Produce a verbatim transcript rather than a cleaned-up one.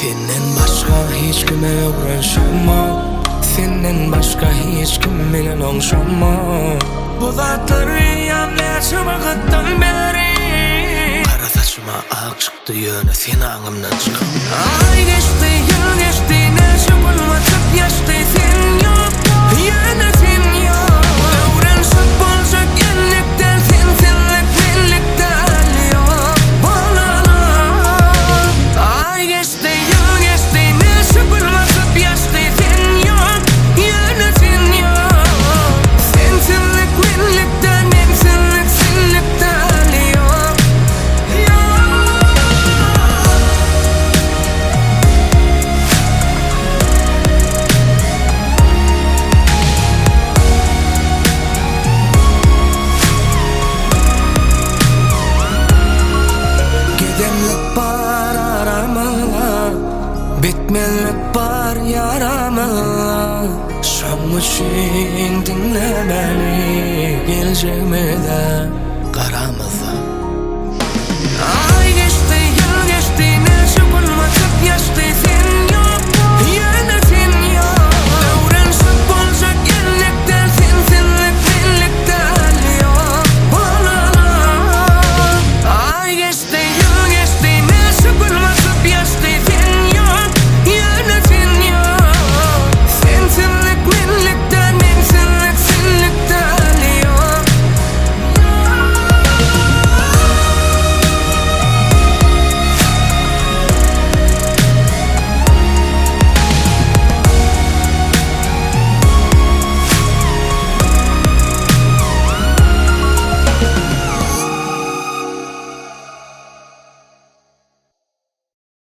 Senden başka hiç kime uğraşamam, senden başka hiç kim bilen oluşamam. Bu zatları yanlışım vakıttan beri. Kara saçıma ak çıktı yönü seni ağımdan çıkan. Ay geçti yıl geçti neşe bulmadık yaşta sen yok. Yine sen yok. Öğrenşik bolacak enlikten sen senlik benlikten yok. Bağlanan ay geçti yıl geçti neşe bulmadık yaşta sen yok. Yine sen yok. Sen senlik benlikten ben senlik senlikten yok. Gedemlik bar arama, bitmelik bar yarama. Şam için dinle beni, geleceğime de karamıza.